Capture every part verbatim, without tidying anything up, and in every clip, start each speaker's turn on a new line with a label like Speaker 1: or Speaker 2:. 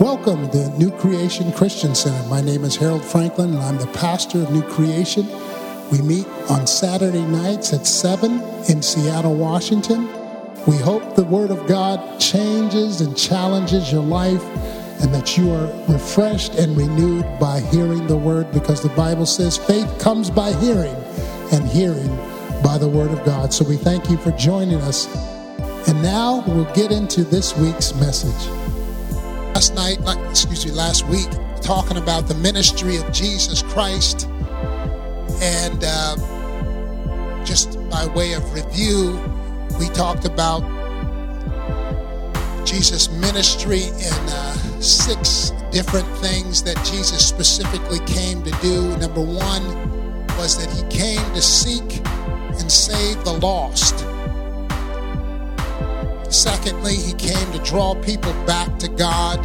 Speaker 1: Welcome to New Creation Christian Center. My name is Harold Franklin, and I'm the pastor of New Creation. We meet on Saturday nights at seven in Seattle, Washington. We hope the Word of God changes and challenges your life, and that you are refreshed and renewed by hearing the Word, because the Bible says faith comes by hearing, and hearing by the Word of God. So we thank you for joining us. And now we'll get into this week's message. Last night, excuse me, last week, talking about the ministry of Jesus Christ. And uh, just by way of review, we talked about Jesus' ministry in uh, six different things that Jesus specifically came to do. Number one was that he came to seek and save the lost. Secondly, he came to draw people back to God.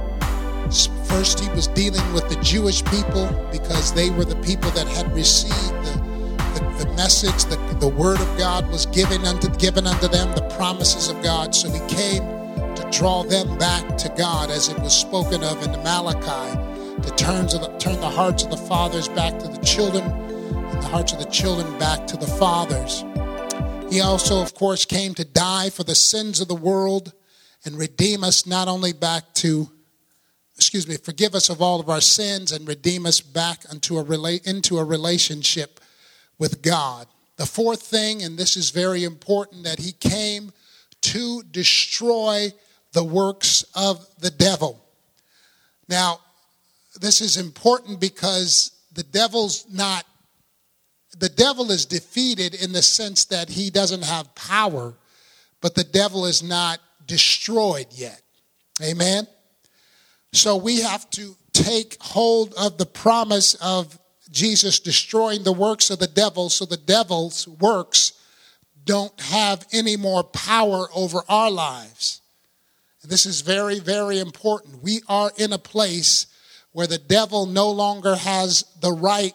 Speaker 1: First, he was dealing with the Jewish people because they were the people that had received the, the, the message, the, the word of God was given unto, given unto them, the promises of God. So he came to draw them back to God, as it was spoken of in the Malachi, to turn, to the, turn the hearts of the fathers back to the children, and the hearts of the children back to the fathers. He also, of course, came to die for the sins of the world and redeem us not only back to, excuse me, forgive us of all of our sins and redeem us back into a, rela- into a relationship with God. The fourth thing, and this is very important, that he came to destroy the works of the devil. Now, this is important because the devil's not The devil is defeated in the sense that he doesn't have power, but the devil is not destroyed yet. Amen? So we have to take hold of the promise of Jesus destroying the works of the devil, so the devil's works don't have any more power over our lives. And this is very, very important. We are in a place where the devil no longer has the right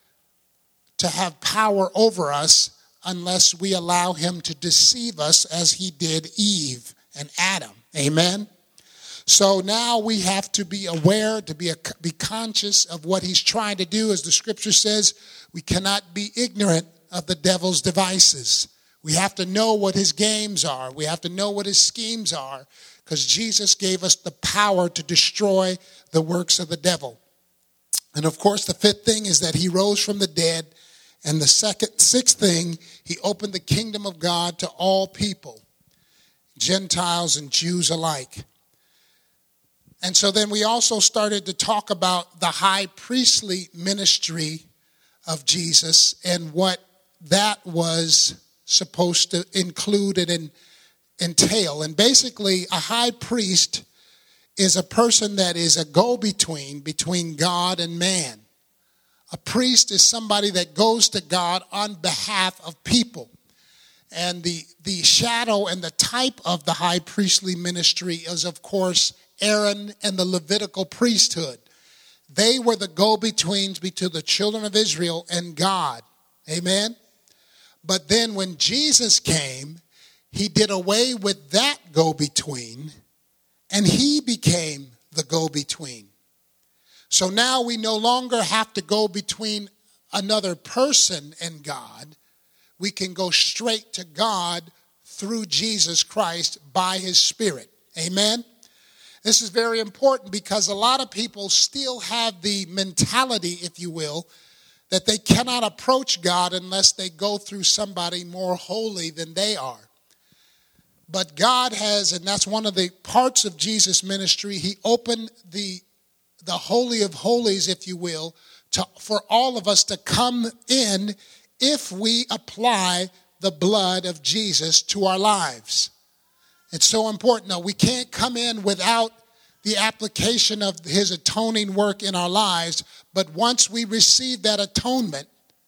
Speaker 1: to have power over us unless we allow him to deceive us, as he did Eve and Adam. Amen? So now we have to be aware, to be, a, be conscious of what he's trying to do. As the scripture says, we cannot be ignorant of the devil's devices. We have to know what his games are. We have to know what his schemes are, because Jesus gave us the power to destroy the works of the devil. And of course, the fifth thing is that he rose from the dead. And the second, sixth thing, he opened the kingdom of God to all people, Gentiles and Jews alike. And so then we also started to talk about the high priestly ministry of Jesus and what that was supposed to include and entail. And basically, a high priest is a person that is a go-between between God and man. A priest is somebody that goes to God on behalf of people. And the, the shadow and the type of the high priestly ministry is, of course, Aaron and the Levitical priesthood. They were the go-betweens between the children of Israel and God. Amen? But then when Jesus came, he did away with that go-between, and he became the go-between. So now we no longer have to go between another person and God. We can go straight to God through Jesus Christ by his Spirit. Amen? This is very important because a lot of people still have the mentality, if you will, that they cannot approach God unless they go through somebody more holy than they are. But God has, and that's one of the parts of Jesus' ministry, he opened the the Holy of Holies, if you will, to, for all of us to come in if we apply the blood of Jesus to our lives. It's so important. No, we can't come in without the application of his atoning work in our lives, but once we receive that atonement,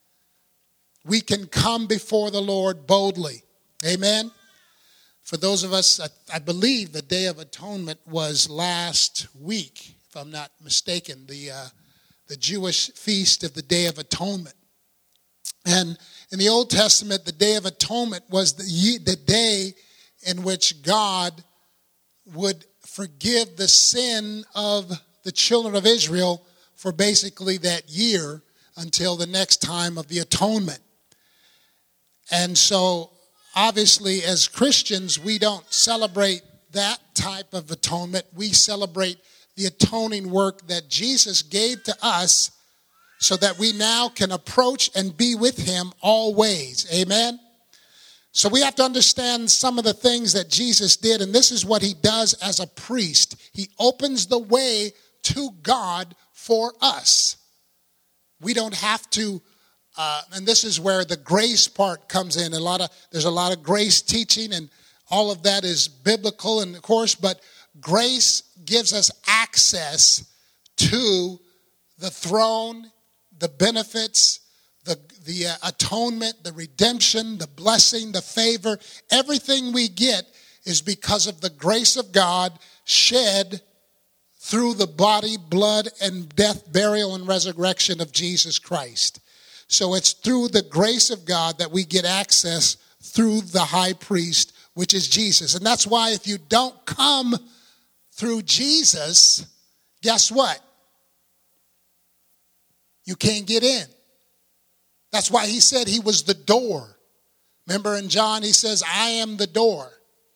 Speaker 1: we can come before the Lord boldly. Amen? For those of us, I, I believe the Day of Atonement was last week, if I'm not mistaken, the uh, the Jewish feast of the Day of Atonement. And in the Old Testament, the Day of Atonement was the, the day in which God would forgive the sin of the children of Israel for basically that year until the next time of the atonement. And so, obviously, as Christians, we don't celebrate that type of atonement. We celebrate the atoning work that Jesus gave to us so that we now can approach and be with him always. Amen? So we have to understand some of the things that Jesus did, and this is what he does as a priest. He opens the way to God for us. We don't have to, uh, and this is where the grace part comes in. A lot of there's a lot of grace teaching, and all of that is biblical, and of course, but grace gives us access to the throne, the benefits, the the uh, atonement, the redemption, the blessing, the favor. Everything we get is because of the grace of God shed through the body, blood, and death, burial, and resurrection of Jesus Christ. So it's through the grace of God that we get access through the high priest, which is Jesus. And that's why if you don't come through Jesus, guess what? You can't get in. That's why he said he was the door. Remember in John, he says, I am the door.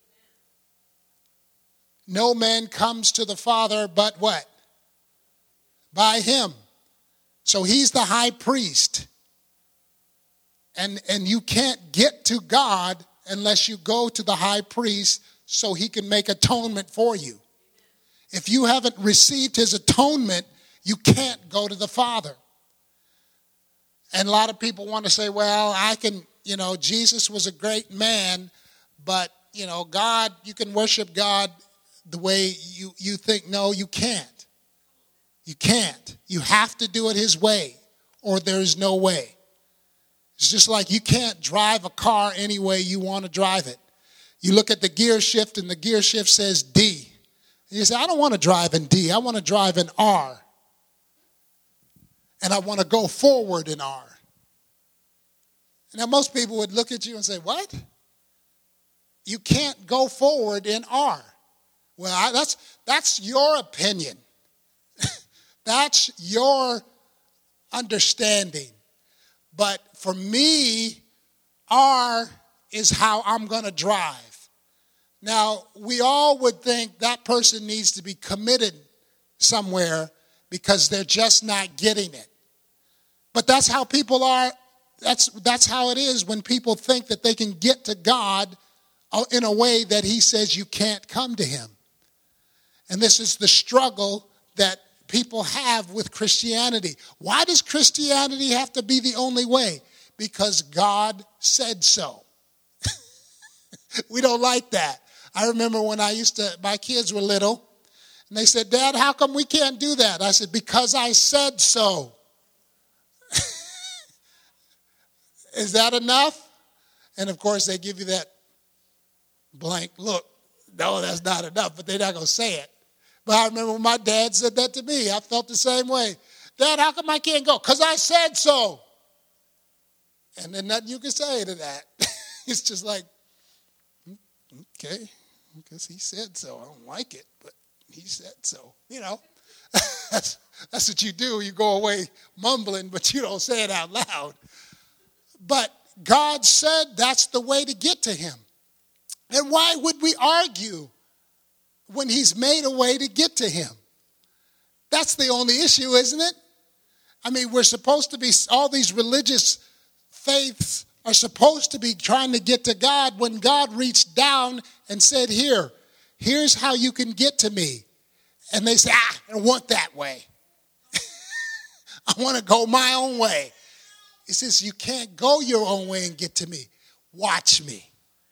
Speaker 1: No man comes to the Father but what? By him. So he's the high priest. And, and you can't get to God unless you go to the high priest so he can make atonement for you. If you haven't received his atonement, you can't go to the Father. And a lot of people want to say, well, I can, you know, Jesus was a great man, but, you know, God, you can worship God the way you, you think. No, you can't. You can't. You have to do it his way, or there's no way. It's just like you can't drive a car any way you want to drive it. You look at the gear shift, and the gear shift says D. And you say, I don't want to drive in D. I want to drive in R. And I want to go forward in R. Now, most people would look at you and say, what? You can't go forward in R. Well, I, that's, that's your opinion. That's your understanding. But for me, R is how I'm going to drive. Now, we all would think that person needs to be committed somewhere because they're just not getting it. But that's how people are. That's, that's how it is when people think that they can get to God in a way that he says you can't come to him. And this is the struggle that people have with Christianity. Why does Christianity have to be the only way? Because God said so. We don't like that. I remember when I used to, my kids were little, and they said, Dad, how come we can't do that? I said, because I said so. Is that enough? And of course, they give you that blank look. No, that's not enough, but they're not going to say it. But I remember when my dad said that to me, I felt the same way. Dad, how come I can't go? Because I said so. And then nothing you can say to that. It's just like, okay, because he said so. I don't like it, but he said so. You know, that's, that's what you do. You go away mumbling, but you don't say it out loud. But God said that's the way to get to him. And why would we argue when he's made a way to get to him? That's the only issue, isn't it? I mean, we're supposed to be, all these religious faiths are supposed to be trying to get to God when God reached down and said, here, here's how you can get to me. And they say, ah, I don't want that way. I want to go my own way. He says, you can't go your own way and get to me. Watch me.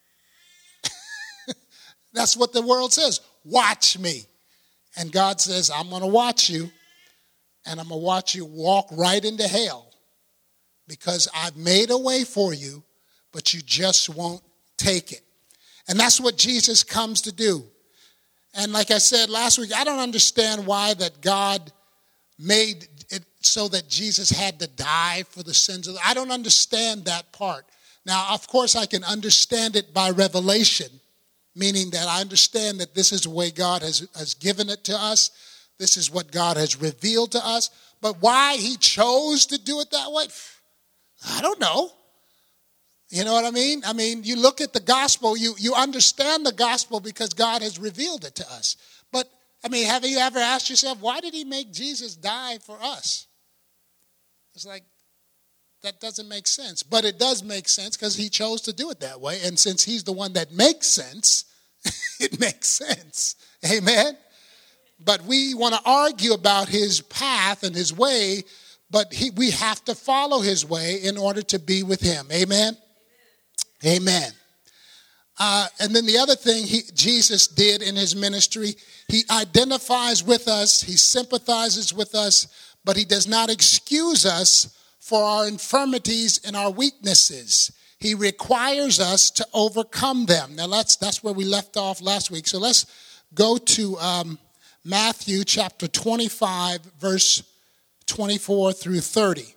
Speaker 1: That's what the world says. Watch me. And God says, I'm going to watch you, and I'm going to watch you walk right into hell because I've made a way for you, but you just won't take it. And that's what Jesus comes to do. And like I said last week, I don't understand why that God made it so that Jesus had to die for the sins of the, I don't understand that part. Now, of course, I can understand it by revelation. meaning that I understand that this is the way God has, has given it to us. This is what God has revealed to us. But why he chose to do it that way, I don't know. You know what I mean? I mean, you look at the gospel, you, you understand the gospel because God has revealed it to us. But, I mean, have you ever asked yourself, why did he make Jesus die for us? It's like, that doesn't make sense. But it does make sense because he chose to do it that way. And since he's the one that makes sense, it makes sense. Amen? But we want to argue about his path and his way, but he, we have to follow his way in order to be with him. Amen? Amen. Amen. Uh, and then the other thing he, Jesus did in his ministry, he identifies with us, he sympathizes with us, but he does not excuse us for our infirmities and our weaknesses. He requires us to overcome them. Now, let's, that's where we left off last week. So let's go to um, Matthew chapter twenty-five, verse twenty-four through thirty.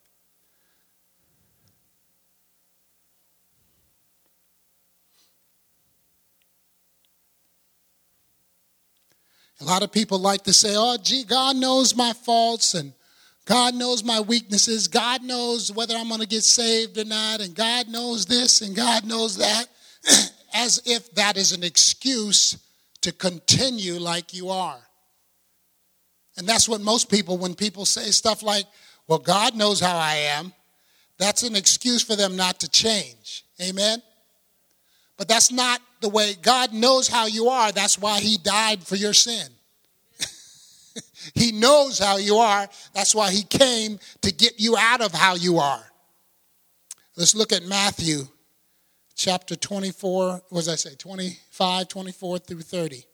Speaker 1: A lot of people like to say, oh, gee, God knows my faults and God knows my weaknesses. God knows whether I'm going to get saved or not. And God knows this and God knows that. As if that is an excuse to continue like you are. And that's what most people, when people say stuff like, well, God knows how I am, that's an excuse for them not to change. Amen? But that's not the way. God knows how you are. That's why he died for your sin. He knows how you are. That's why he came to get you out of how you are. Let's look at Matthew chapter twenty-four. What did I say? twenty-five, twenty-four through thirty.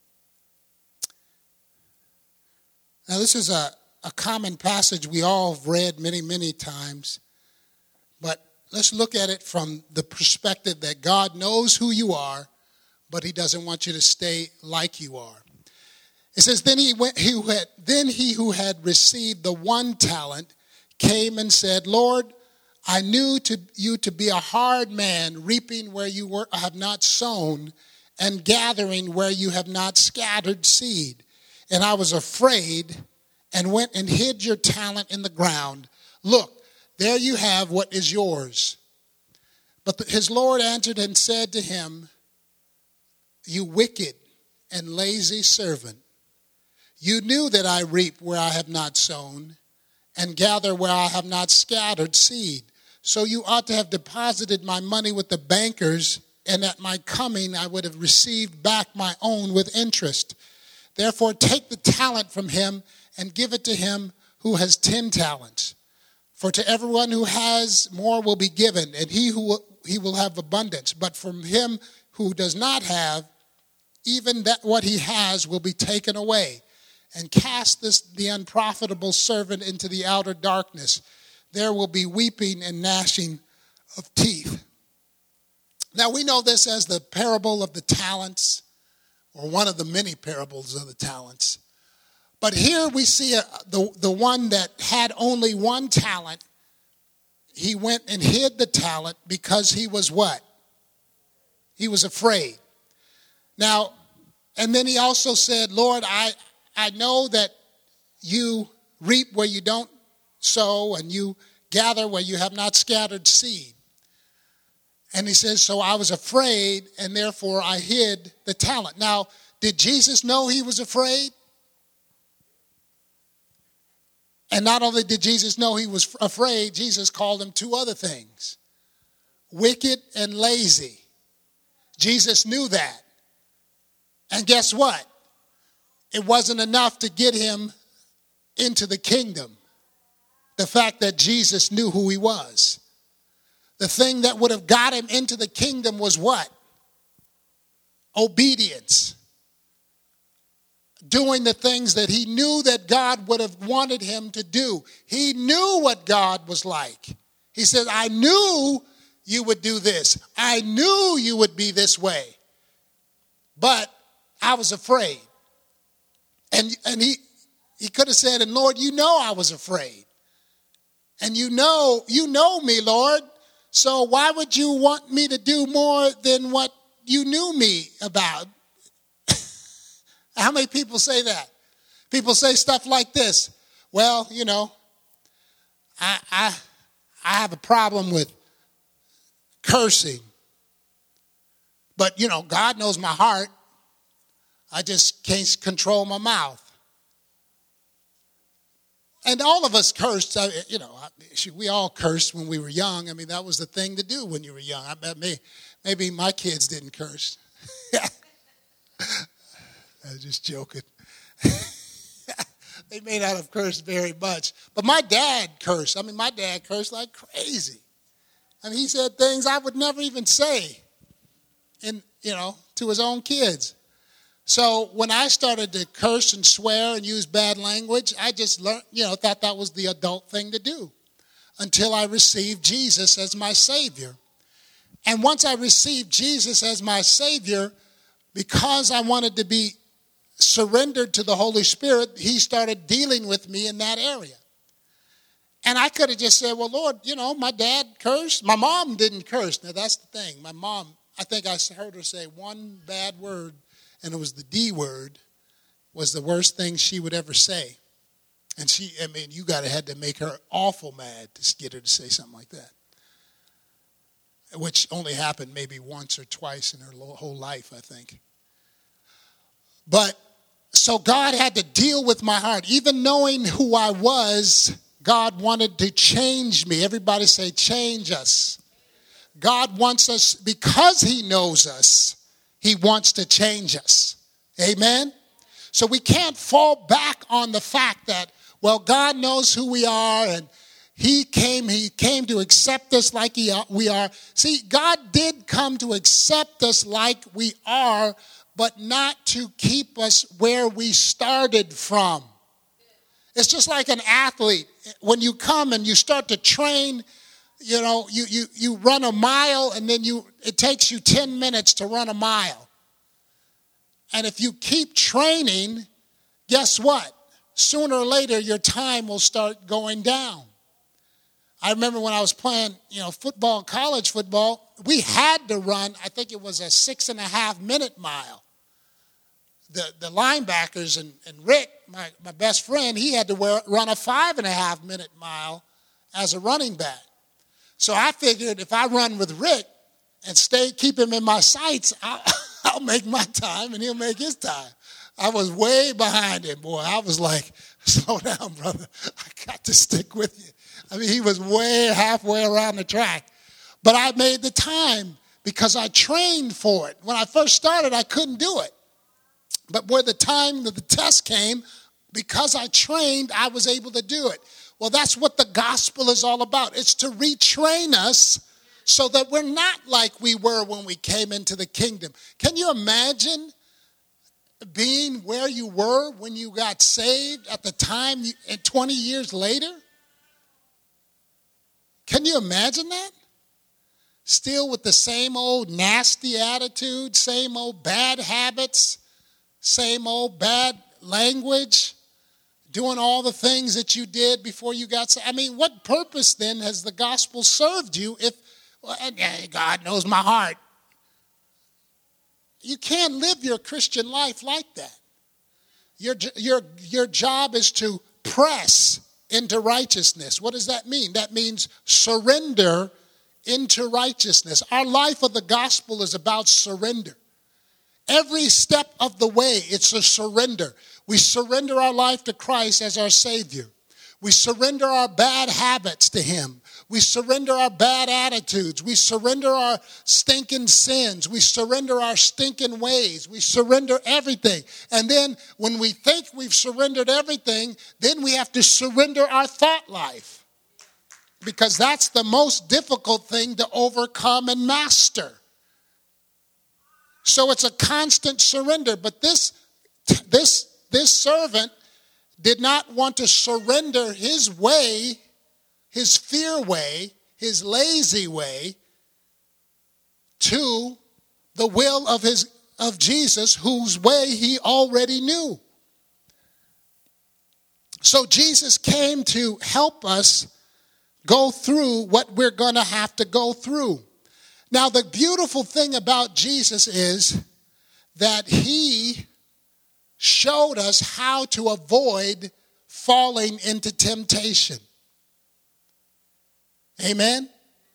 Speaker 1: Now this is a, a common passage we all have read many, many times. But let's look at it from the perspective that God knows who you are, but he doesn't want you to stay like you are. It says, then he, went, he, who had, then he who had received the one talent came and said, Lord, I knew to, you to be a hard man, reaping where you were, have not sown, and gathering where you have not scattered seed. And I was afraid and went and hid your talent in the ground. Look, there you have what is yours. But the, his Lord answered and said to him, you wicked and lazy servant. You knew that I reap where I have not sown and gather where I have not scattered seed. So you ought to have deposited my money with the bankers, and at my coming I would have received back my own with interest. Therefore take the talent from him and give it to him who has ten talents. For to everyone who has more will be given, and he who he will have abundance. But from him who does not have, even that what he has will be taken away. And cast this the unprofitable servant into the outer darkness. There will be weeping and gnashing of teeth. Now we know this as the parable of the talents, or one of the many parables of the talents. But here we see a, the, the one that had only one talent. He went and hid the talent because he was what? He was afraid. Now, and then he also said, Lord, I... I know that you reap where you don't sow and you gather where you have not scattered seed. And he says, so I was afraid and therefore I hid the talent. Now, did Jesus know he was afraid? And not only did Jesus know he was afraid, Jesus called him two other things. Wicked and lazy. Jesus knew that. And guess what? It wasn't enough to get him into the kingdom. The fact that Jesus knew who he was. The thing that would have got him into the kingdom was what? Obedience. Doing the things that he knew that God would have wanted him to do. He knew what God was like. He said, I knew you would do this. I knew you would be this way. But I was afraid. And, and he, he could have said, and Lord, you know I was afraid. And you know, you know me, Lord. So why would you want me to do more than what you knew me about. How many people say that? People say stuff like this. Well, you know, I I I have a problem with cursing. But, you know, God knows my heart. I just can't control my mouth. And all of us cursed. You know, we all cursed when we were young. I mean, that was the thing to do when you were young. I bet maybe, maybe my kids didn't curse. I was just joking. They may not have cursed very much. But my dad cursed. I mean, my dad cursed like crazy. I mean, he said things I would never even say, in, you know, to his own kids. So when I started to curse and swear and use bad language, I just learned, you know, thought that was the adult thing to do until I received Jesus as my Savior. And once I received Jesus as my Savior, because I wanted to be surrendered to the Holy Spirit, he started dealing with me in that area. And I could have just said, well, Lord, you know, my dad cursed. My mom didn't curse. Now, that's the thing. My mom, I think I heard her say one bad word, and it was the D word, was the worst thing she would ever say. And she, I mean, you got to had to make her awful mad to get her to say something like that, which only happened maybe once or twice in her whole life, I think. But so God had to deal with my heart. Even knowing who I was, God wanted to change me. Everybody say, change us. God wants us, because he knows us, he wants to change us. Amen? So we can't fall back on the fact that, well, God knows who we are, and he came, he came to accept us like he, we are. See, God did come to accept us like we are, but not to keep us where we started from. It's just like an athlete. When you come and you start to train, you know, you, you, you run a mile, and then you it takes you ten minutes to run a mile. And if you keep training, guess what? Sooner or later, your time will start going down. I remember when I was playing, you know, football, college football, we had to run, I think it was a six and a half minute mile. The the linebackers and, and Rick, my, my best friend, he had to wear, run a five and a half minute mile as a running back. So I figured if I run with Rick and stay, keep him in my sights, I'll, I'll make my time and he'll make his time. I was way behind him, boy. I was like, slow down, brother. I got to stick with you. I mean, he was way halfway around the track. But I made the time because I trained for it. When I first started, I couldn't do it. But where the time that the test came, because I trained, I was able to do it. Well, that's what the gospel is all about. It's to retrain us so that we're not like we were when we came into the kingdom. Can you imagine being where you were when you got saved at the time and twenty years later? Can you imagine that? Still with the same old nasty attitude, same old bad habits, same old bad language, doing all the things that you did before you got saved. I mean, what purpose then has the gospel served you if, well, God knows my heart? You can't live your Christian life like that. Your, your, your job is to press into righteousness. What does that mean? That means surrender into righteousness. Our life of the gospel is about surrender. Every step of the way, it's a surrender. We surrender our life to Christ as our Savior. We surrender our bad habits to him. We surrender our bad attitudes. We surrender our stinking sins. We surrender our stinking ways. We surrender everything. And then when we think we've surrendered everything, then we have to surrender our thought life. Because that's the most difficult thing to overcome and master. So it's a constant surrender. But this, this, this servant did not want to surrender his way, his fear way, his lazy way, to the will of his of Jesus, whose way he already knew. So Jesus came to help us go through what we're going to have to go through. Now, the beautiful thing about Jesus is that he showed us how to avoid falling into temptation. Amen?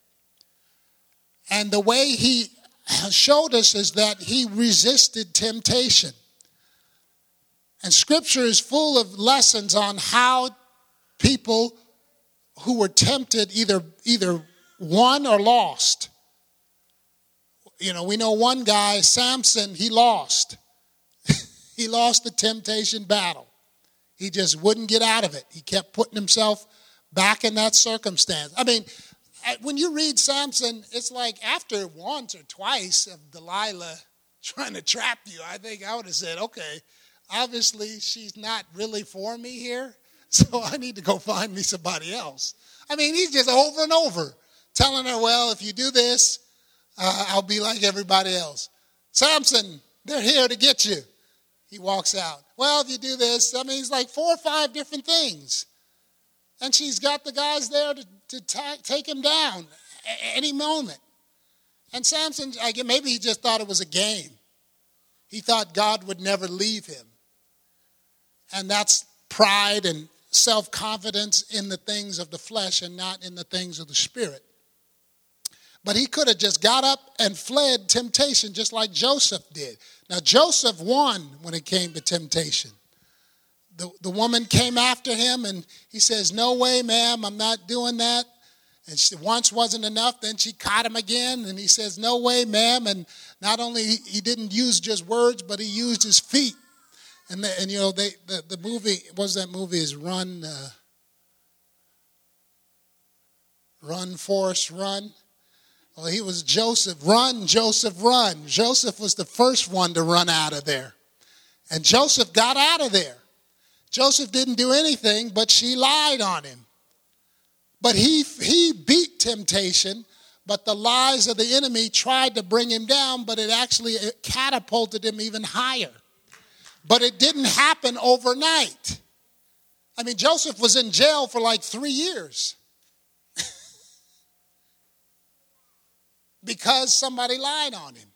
Speaker 1: And the way he showed us is that he resisted temptation. And Scripture is full of lessons on how people who were tempted either, either won or lost. You know, we know one guy, Samson, he lost. He lost the temptation battle. He just wouldn't get out of it. He kept putting himself back in that circumstance. I mean, when you read Samson, it's like after once or twice of Delilah trying to trap you, I think I would have said, okay, obviously she's not really for me here, so I need to go find me somebody else. I mean, he's just over and over telling her, well, if you do this, uh, I'll be like everybody else. Samson, they're here to get you. He walks out. Well, if you do this, I mean, it's like four or five different things. And she's got the guys there to, to ta- take him down at any moment. And Samson, I guess maybe he just thought it was a game. He thought God would never leave him. And that's pride and self-confidence in the things of the flesh and not in the things of the spirit. But he could have just got up and fled temptation just like Joseph did. Now, Joseph won when it came to temptation. The, the woman came after him and he says, no way, ma'am, I'm not doing that. And she, once wasn't enough, then she caught him again and he says, no way, ma'am. And not only he, he didn't use just words, but he used his feet. And, the, and you know, they, the, the movie, what was that movie, is Run, uh, Run, Forrest, Run. Well, he was Joseph. Run, Joseph, run. Joseph was the first one to run out of there. And Joseph got out of there. Joseph didn't do anything, but she lied on him. But he, he beat temptation, but the lies of the enemy tried to bring him down, but it actually catapulted him even higher. But it didn't happen overnight. I mean, Joseph was in jail for like three years. Because somebody lied on him.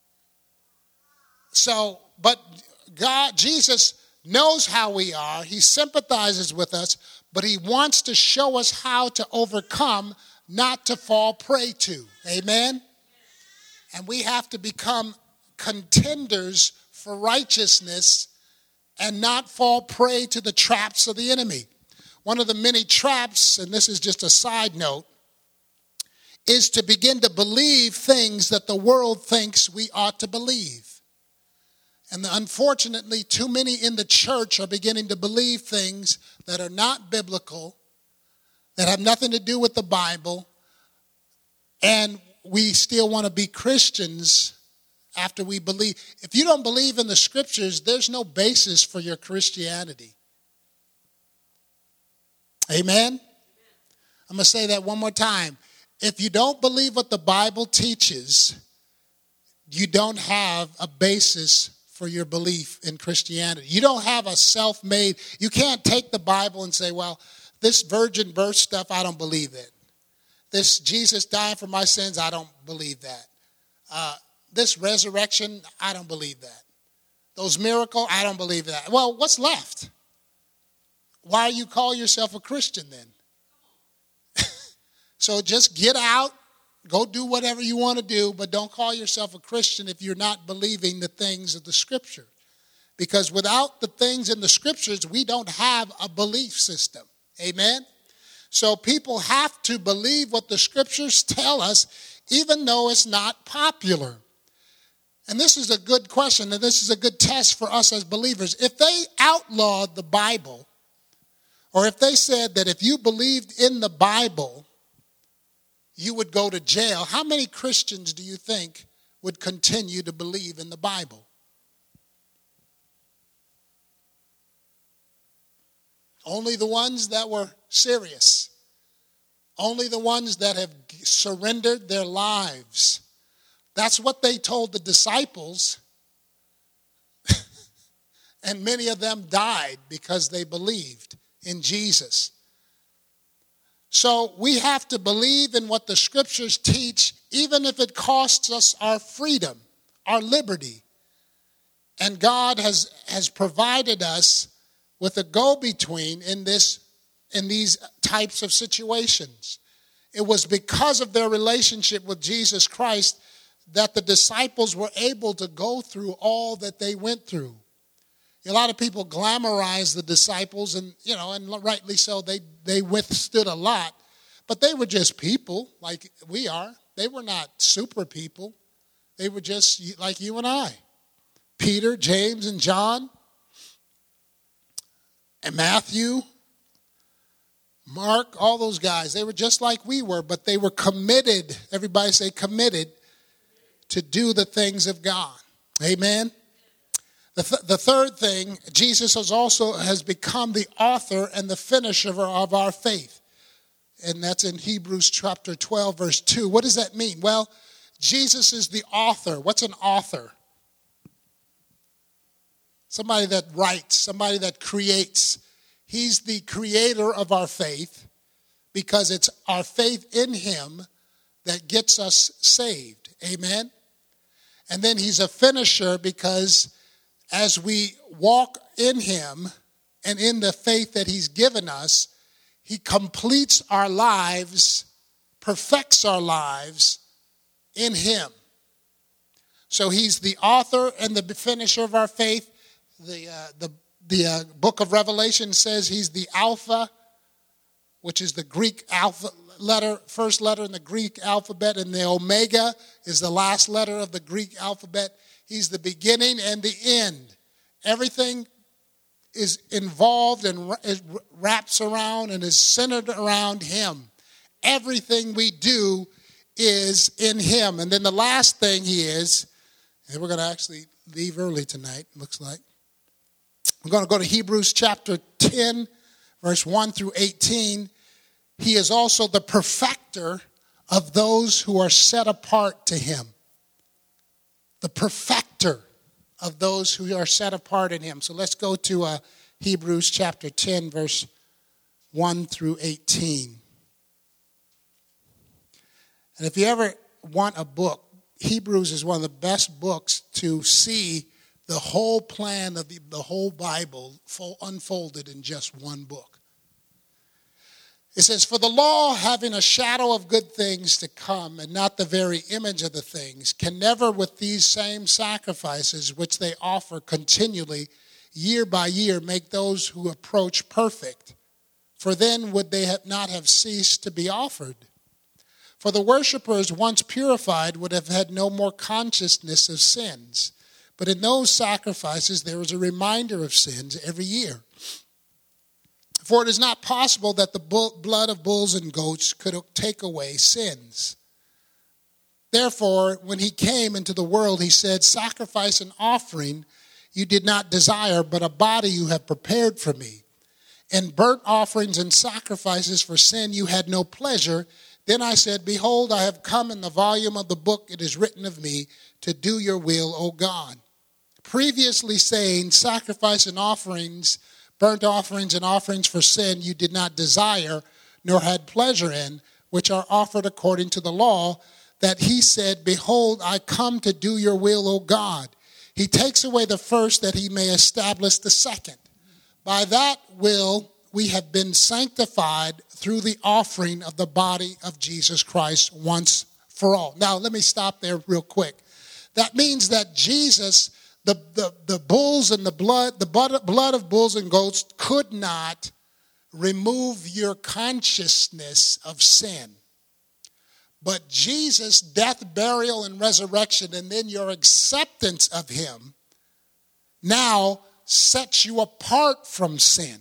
Speaker 1: So, but God, Jesus knows how we are. He sympathizes with us, but he wants to show us how to overcome, not to fall prey to. Amen? And we have to become contenders for righteousness and not fall prey to the traps of the enemy. One of the many traps, and this is just a side note, is to begin to believe things that the world thinks we ought to believe. And unfortunately, too many in the church are beginning to believe things that are not biblical, that have nothing to do with the Bible, and we still want to be Christians after we believe. If you don't believe in the scriptures, there's no basis for your Christianity. Amen? I'm going to say that one more time. If you don't believe what the Bible teaches, you don't have a basis for your belief in Christianity. You don't have a self-made, you can't take the Bible and say, well, this virgin birth stuff, I don't believe it. This Jesus dying for my sins, I don't believe that. Uh, this resurrection, I don't believe that. Those miracles, I don't believe that. Well, what's left? Why you call yourself a Christian then? So just get out, go do whatever you want to do, but don't call yourself a Christian if you're not believing the things of the Scripture. Because without the things in the Scriptures, we don't have a belief system. Amen? So people have to believe what the Scriptures tell us, even though it's not popular. And this is a good question, and this is a good test for us as believers. If they outlawed the Bible, or if they said that if you believed in the Bible, you would go to jail, how many Christians do you think would continue to believe in the Bible? Only the ones that were serious. Only the ones that have surrendered their lives. That's what they told the disciples. And many of them died because they believed in Jesus. So we have to believe in what the scriptures teach, even if it costs us our freedom, our liberty. And God has, has provided us with a go-between in this, in these types of situations. It was because of their relationship with Jesus Christ that the disciples were able to go through all that they went through. A lot of people glamorize the disciples, and you know, and rightly so. They they withstood a lot, but they were just people like we are. They were not super people. They were just like you and I. Peter, James, and John, and Matthew, Mark, all those guys. They were just like we were, but they were committed. Everybody say committed to do the things of God. Amen. The, th- the third thing, Jesus has also has become the author and the finisher of our faith. And that's in Hebrews chapter twelve, verse two. What does that mean? Well, Jesus is the author. What's an author? Somebody that writes, somebody that creates. He's the creator of our faith because it's our faith in him that gets us saved. Amen? And then he's a finisher because as we walk in him and in the faith that he's given us, he completes our lives, perfects our lives in him. So he's the author and the finisher of our faith. The uh, the the uh, book of Revelation says he's the Alpha, which is the Greek alpha letter, first letter in the Greek alphabet, and the Omega is the last letter of the Greek alphabet. He's the beginning and the end. Everything is involved and wraps around and is centered around him. Everything we do is in him. And then the last thing he is, and we're going to actually leave early tonight, looks like. We're going to go to Hebrews chapter ten, verse one through eighteen. He is also the perfecter of those who are set apart to him. The perfecter of those who are set apart in him. So let's go to uh, Hebrews chapter ten, verse one through eighteen. And if you ever want a book, Hebrews is one of the best books to see the whole plan of the, the whole Bible unfolded in just one book. It says, for the law, having a shadow of good things to come and not the very image of the things, can never with these same sacrifices which they offer continually, year by year, make those who approach perfect. For then would they have not have ceased to be offered. For the worshipers, once purified, would have had no more consciousness of sins. But in those sacrifices, there was a reminder of sins every year. For it is not possible that the blood of bulls and goats could take away sins. Therefore, when he came into the world, he said, sacrifice and offering you did not desire, but a body you have prepared for me. In burnt offerings and sacrifices for sin you had no pleasure. Then I said, behold, I have come. In the volume of the book it is written of me to do your will, O God. Previously saying, sacrifice and offerings, burnt offerings and offerings for sin you did not desire, nor had pleasure in, which are offered according to the law, that he said, behold, I come to do your will, O God. He takes away the first that he may establish the second. By that will we have been sanctified through the offering of the body of Jesus Christ once for all. Now, let me stop there real quick. That means that Jesus, the, the, the bulls and the blood, the blood of bulls and goats could not remove your consciousness of sin. But Jesus' death, burial, and resurrection, and then your acceptance of him, now sets you apart from sin.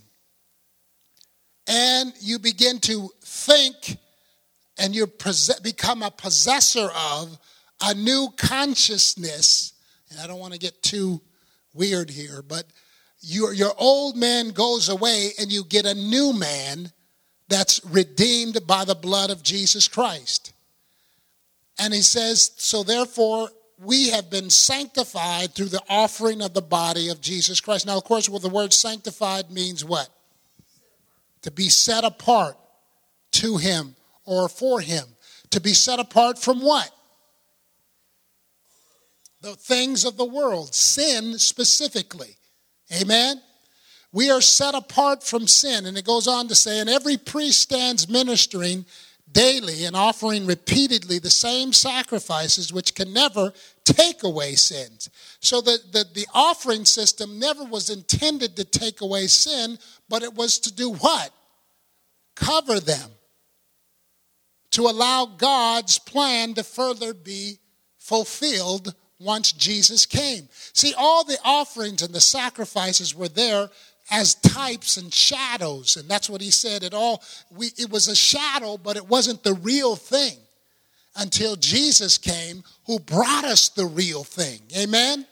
Speaker 1: And you begin to think, and you become a possessor of a new consciousness. And I don't want to get too weird here, but your, your old man goes away and you get a new man that's redeemed by the blood of Jesus Christ. And he says, so therefore, we have been sanctified through the offering of the body of Jesus Christ. Now, of course, well, the word sanctified means what? To be set apart, to him or for him. To be set apart from what? The things of the world, sin specifically. Amen? We are set apart from sin. And it goes on to say, and every priest stands ministering daily and offering repeatedly the same sacrifices which can never take away sins. So the, the, the offering system never was intended to take away sin, but it was to do what? Cover them. To allow God's plan to further be fulfilled once Jesus came. See, all the offerings and the sacrifices were there as types and shadows. And that's what he said. It all we it was a shadow, but it wasn't the real thing until Jesus came, who brought us the real thing. Amen?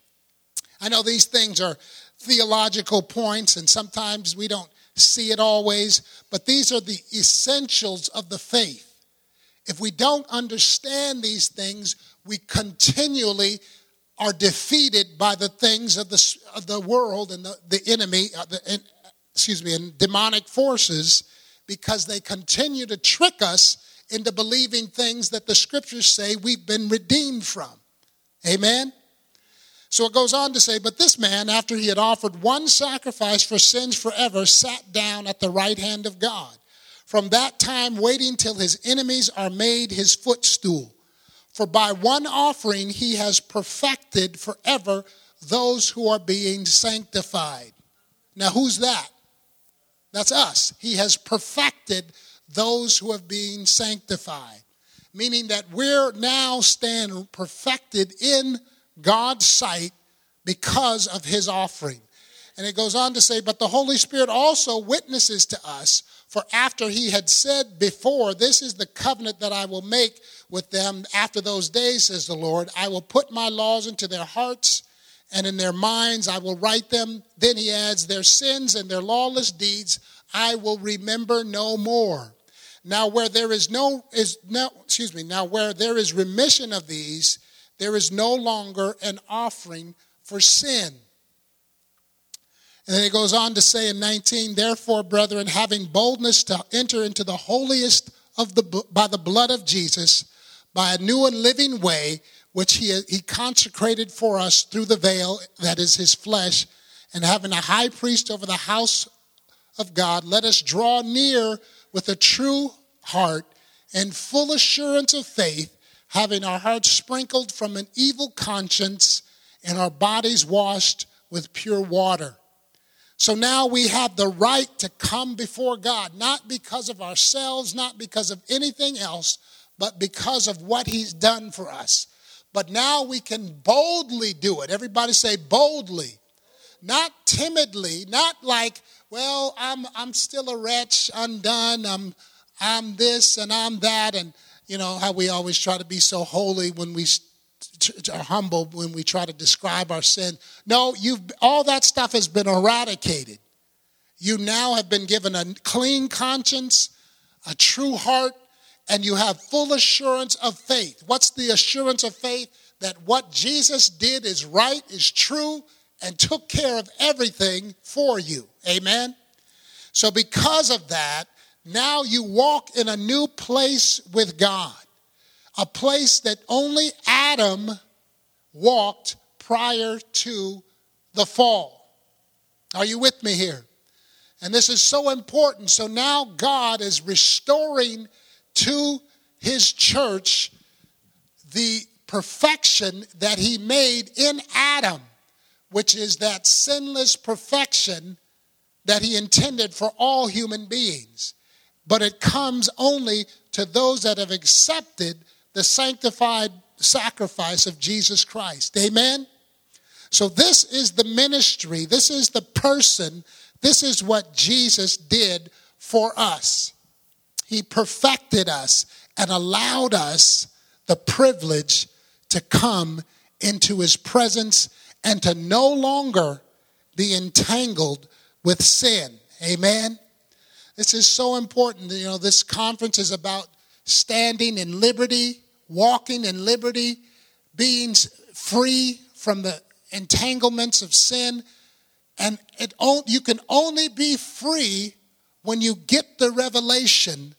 Speaker 1: I know these things are theological points, and sometimes we don't see it always, but these are the essentials of the faith. If we don't understand these things, we continually are defeated by the things of the, of the world and the, the enemy, uh, the, and, excuse me, and demonic forces, because they continue to trick us into believing things that the scriptures say we've been redeemed from. Amen? So it goes on to say, but this man, after he had offered one sacrifice for sins forever, sat down at the right hand of God. From that time, waiting till his enemies are made his footstool. For by one offering he has perfected forever those who are being sanctified. Now, who's that? That's us. He has perfected those who are being sanctified. Meaning that we're now stand perfected in God's sight because of his offering. And it goes on to say, but the Holy Spirit also witnesses to us, for after he had said before, this is the covenant that I will make with them after those days, says the Lord. I will put my laws into their hearts, and in their minds I will write them. Then he adds, their sins and their lawless deeds I will remember no more. Now where there is no is no excuse me, now where there is remission of these, there is no longer an offering for sin. And then it goes on to say in nineteen, therefore, brethren, having boldness to enter into the holiest of the by the blood of Jesus, by a new and living way, which he, he consecrated for us through the veil, that is his flesh, and having a high priest over the house of God, let us draw near with a true heart and full assurance of faith, having our hearts sprinkled from an evil conscience and our bodies washed with pure water. So now we have the right to come before God, not because of ourselves, not because of anything else, but because of what he's done for us. But now we can boldly do it. Everybody say boldly. Not timidly, not like, well, I'm I'm still a wretch, undone, I'm I'm this and I'm that, and you know how we always try to be so holy when we are humble when we try to describe our sin. No, you've all that stuff has been eradicated. You now have been given a clean conscience, a true heart, and you have full assurance of faith. What's the assurance of faith? That what Jesus did is right, is true, and took care of everything for you. Amen? So because of that, now you walk in a new place with God. A place that only Adam walked prior to the fall. Are you with me here? And this is so important. So now God is restoring to his church the perfection that he made in Adam, which is that sinless perfection that he intended for all human beings. But it comes only to those that have accepted the sanctified sacrifice of Jesus Christ. Amen? So this is the ministry. This is the person. This is what Jesus did for us. He perfected us and allowed us the privilege to come into his presence and to no longer be entangled with sin. Amen? This is so important. You know, this conference is about standing in liberty, walking in liberty, being free from the entanglements of sin. And it, you can only be free when you get the revelation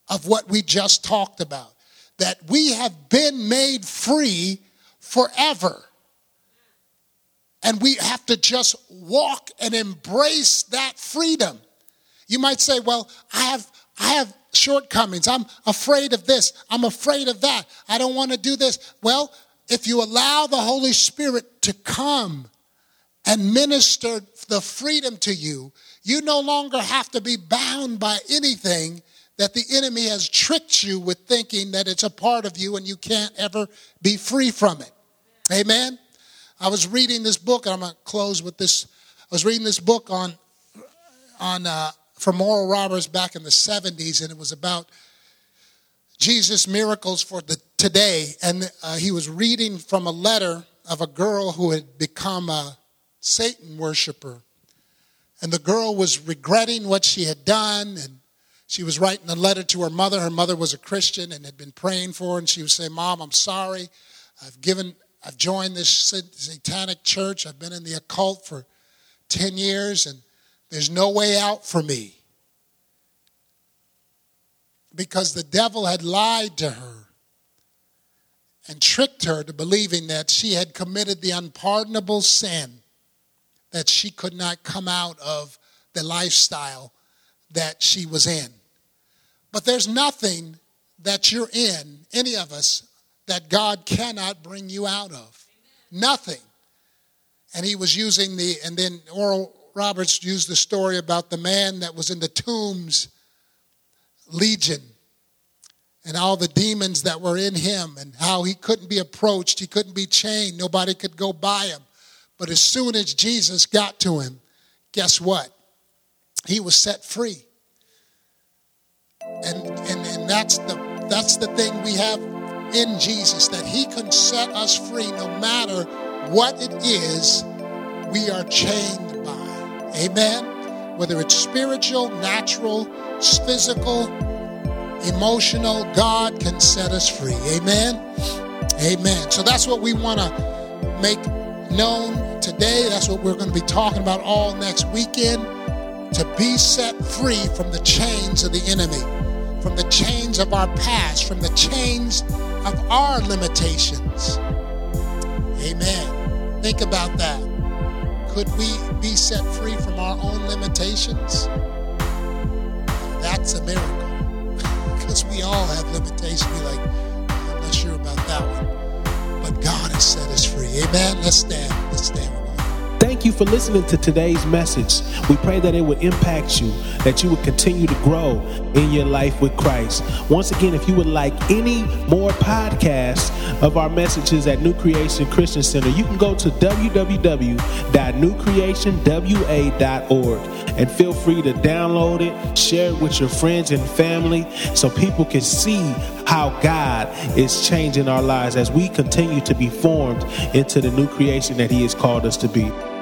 Speaker 1: of what we just talked about. That we have been made free forever. And we have to just walk and embrace that freedom. You might say, well, I have I have shortcomings. I'm afraid of this. I'm afraid of that. I don't want to do this. Well, if you allow the Holy Spirit to come and minister the freedom to you, you no longer have to be bound by anything that the enemy has tricked you with thinking that it's a part of you and you can't ever be free from it. Amen? I was reading this book, and I'm going to close with this. I was reading this book on, on uh, from Oral Roberts back in the seventies, and it was about Jesus' miracles for the today. And uh, he was reading from a letter of a girl who had become a Satan worshiper. And the girl was regretting what she had done, and she was writing a letter to her mother. Her mother was a Christian and had been praying for her, and she was saying, Mom, I'm sorry. I've given, I've joined this satanic church. I've been in the occult for ten years, and there's no way out for me. Because the devil had lied to her and tricked her to believing that she had committed the unpardonable sin, that she could not come out of the lifestyle that she was in. But there's nothing that you're in, any of us, that God cannot bring you out of. Nothing. And he was using the, and then Oral Roberts used the story about the man that was in the tombs, Legion, and all the demons that were in him, and how he couldn't be approached, he couldn't be chained, nobody could go by him. But as soon as Jesus got to him, guess what? He was set free. And, and, and that's the that's the thing we have in Jesus, that he can set us free no matter what it is we are chained by. Amen? Whether it's spiritual, natural, physical, emotional, God can set us free. Amen? Amen. So that's what we want to make known today. That's what we're going to be talking about all next weekend. To be set free from the chains of the enemy, from the chains of our past, from the chains of our limitations. Amen. Think about that. Could we be set free from our own limitations? That's a miracle. Because we all have limitations. We're like, I'm not sure about that one. But God has set us free. Amen. Let's stand. Let's stand.
Speaker 2: Thank you for listening to today's message. We pray that it would impact you, that you would continue to grow in your life with Christ. Once again, if you would like any more podcasts of our messages at New Creation Christian Center, you can go to w w w dot new creation w a dot org and feel free to download it, share it with your friends and family so people can see how God is changing our lives as we continue to be formed into the new creation that he has called us to be.